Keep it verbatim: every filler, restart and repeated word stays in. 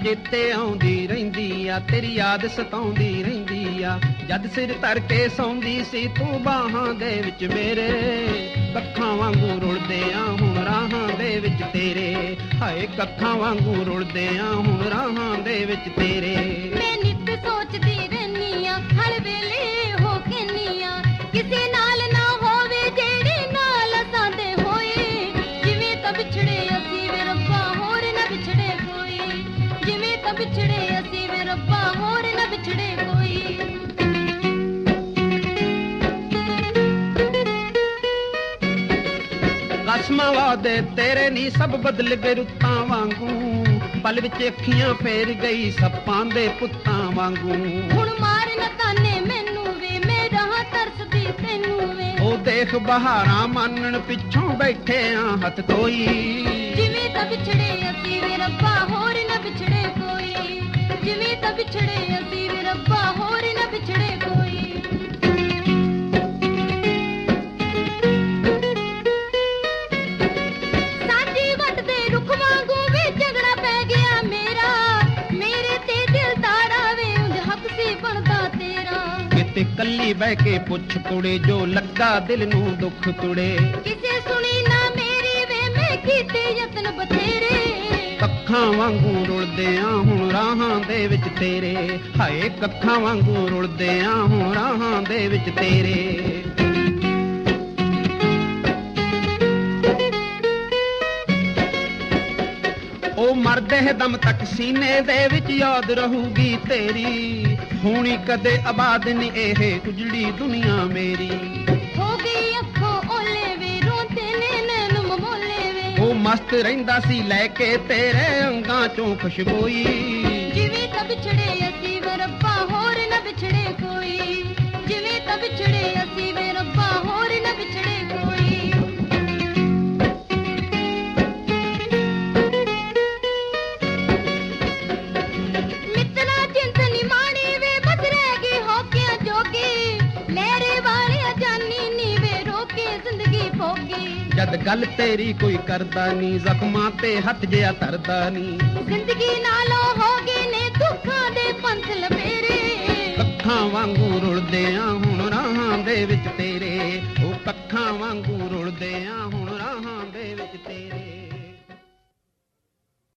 ਚੇਤੇ ਆਉਂਦੀ ਰਹਿੰਦੀ ਆ, ਤੇਰੀ ਯਾਦ ਸਤਾਉਂਦੀ ਰਹਿੰਦੀ ਆ। ਜਦ ਸਿਰ ਧਰ ਕੇ ਸੌਂਦੀ ਸੀ ਤੂੰ ਬਾਹਾਂ ਦੇ ਵਿੱਚ ਮੇਰੇ, ਕੱਖਾਂ ਵਾਂਗੂ ਰੁਲਦੇ ਆ ਹੁਣ ਰਾਹਾਂ ਦੇ ਵਿੱਚ ਤੇਰੇ। ਹਾਏ ਕੱਖਾਂ ਵਾਂਗੂ ਰੁਲਦੇ ਆ ਹੁਣ ਰਾਹਾਂ ਦੇ ਵਿੱਚ ਤੇਰੇ। ਮੈਂ ਨਿੱਤ ਸੋਚਦੀ ਰਹਿਨੀ ਆ, ਹਰ ਵੇਲੇ ਹੋ ਕਹਿੰਨੀ ਆ, ਕਿਸੇ ਨਾਲ ਨਾ ਹੋਵੇ ਜਿਹੜੇ ਨਾਲ ਸਾਡੇ ਹੋਏ। ਜਿਵੇਂ ਤਾਂ ਵਿਛੜੇ ਅਸੀਂ ਵੇ ਰੱਬਾ ਹੋਰ ਨਾ ਵਿਛੜੇ ਕੋਈ, ਜਿਵੇਂ ਤਾਂ ਵਿਛੜੇ ਅਸੀਂ ਵੇ ਰੱਬਾ ਹੋਰ ਨਾ ਵਿਛੜੇ ਕੋਈ। ਕਸਮਾਂ ਵਾਦੇ ਤੇਰੇ ਨੀ ਸਭ ਬਦਲ ਗਏ ਰੁੱਤਾਂ ਵਾਂਗੂ, ਪਲ ਵਿੱਚ ਅੱਖੀਆਂ ਫੇਰ ਗਈ ਸੱਪਾਂ ਦੇ ਪੁੱਤਾਂ ਵਾਂਗੂ। ਹੁਣ ਮਾਰ ਨਾ ਤਾਨੇ ਮੈਨੂੰ ਵੇ, ਮੈਂ ਰਹਾਂ ਤਰਸਦੀ ਤੈਨੂੰ ਵੇ। ਉਹ ਦੇਖ ਬਹਾਰਾਂ ਮਾਨਣ ਪਿੱਛੋਂ ਬੈਠੇ ਆ ਹੱਥ ਧੋਈ, ਜਿਵੇਂ ਤਾਂ ਵਿਛੜੇ ਅਸੀਂ ਵੇ ਰੱਬਾ ਹੋਰ ਨਾ ਵਿਛੜੇ ਕੋਈ, ਜਿਵੇਂ ਤਾਂ ਵਿਛੜੇ ਅਸੀਂ ਵੇ ਰੱਬਾ ਹੋਰ ਨਾ ਵਿਛੜੇ ਕੋਈ। ਸਾਡੀ ਵੱਟਦੇ ਰੁੱਖ ਵਾਂਗੂ ਵੇ ਝਗੜਾ ਪੈ ਗਿਆ ਮੇਰਾ, ਮੇਰੇ ਤੇ ਦਿਲ ਤਾੜਾ ਵੇ ਉਂਝ ਹੱਕ ਸੀ ਬਣਦਾ ਤੇਰਾ। ਕਿਤੇ ਕੱਲੀ ਬਹਿ ਕੇ ਪੁੱਛ ਕੁੜੇ ਜੋ ਲੱਗਾ ਦਿਲ ਨੂੰ ਦੁੱਖ ਕੁੜੇ। ਕਿਸੇ ਸੁਣੀ ਨਾ ਮੇਰੀ ਵੇ ਮੈਂ ਕੀਤੇ ਯਤਨ ਬਥੇਰੇ। ਕੱਖਾਂ ਵਾਂਗੂ ਰੁਲਦੇ ਆ ਹੁਣ ਰਾਹਾਂ ਦੇ ਵਿੱਚ ਤੇਰੇ। ਹਾਏ ਕੱਖਾਂ ਵਾਂਗੂ ਰੁਲਦੇ ਆ ਹੁਣ ਰਾਹਾਂ ਦੇ ਵਿੱਚ ਤੇਰੇ। ਉਹ ਮਰਦੇ ਦਮ ਤੱਕ ਸੀਨੇ ਦੇ ਵਿੱਚ ਯਾਦ ਰਹੂਗੀ ਤੇਰੀ, ਹੋਣੀ ਕਦੇ ਆਬਾਦ ਨੀ ਇਹ ਉਜੜੀ ਦੁਨੀਆ ਮੇਰੀ। ਹੋ ਗਈ ਅੱਖੋਂ ਓਲੇ ਵੇ ਰੋਂਦੇ ਨੇ ਨੈਣ ਮਮੋਲੇ ਵੇ। ਉਹ ਮਸਤ ਰਹਿੰਦਾ ਸੀ ਲੈ ਕੇ ਤੇਰੇ ਅੰਗਾਂ ਚੋਂ ਖੁਸ਼ਬੋਈ, ਜਿਵੇਂ ਤਾਂ ਵਿਛੜੇ ਅਸੀਂ ਵੇ ਰੱਬਾ ਹੋਰ ਨਾ ਵਿਛੜੇ ਕੋਈ, ਜਿਵੇਂ ਤਾਂ ਵਿਛੜੇ ਅਸੀਂ ਵੇ ਰੱਬਾ ਹੋਰ ਨਾ ਵਿਛੜੇ ਕੋਈ। ਮਿੱਤਰਾ ਜਿੰਦ ਨੀ ਮਾਣੀ ਵੇ ਬਸ ਰਹਿ ਗਈ ਹੋਕਿਆਂ ਜੋਗੀ, ਲਹਿਰੇ ਵਾਲਿਆ ਜਾਨੀ ਨੀ ਵੇ ਰੋਕੇ ਜ਼ਿੰਦਗੀ ਭੋਗੀ। ਜਦ ਗੱਲ ਤੇਰੀ ਕੋਈ ਕਰਦਾ ਨੀ, ਜ਼ਖਮਾਂ ਤੇ ਹੱਥ ਜਿਆ ਧਰਦਾ ਨੀ। ਜ਼ਿੰਦਗੀ ਨਾਲੋਂ ਹੋ ਗਏ ਨੇ ਦੁੱਖਾਂ ਦੇ ਪੰਥ ਲਪੇਰੇ। ਕੱਖਾਂ ਵਾਂਗੂ ਰੁਲਦੇ ਆ ਹੁਣ ਰਾਹਾਂ ਦੇ ਵਿੱਚ ਤੇਰੇ। ਉਹ ਕੱਖਾਂ ਵਾਂਗੂ ਰੁਲਦੇ ਆ ਹੁਣ ਰਾਹਾਂ ਦੇ ਵਿੱਚ ਤੇਰੇ।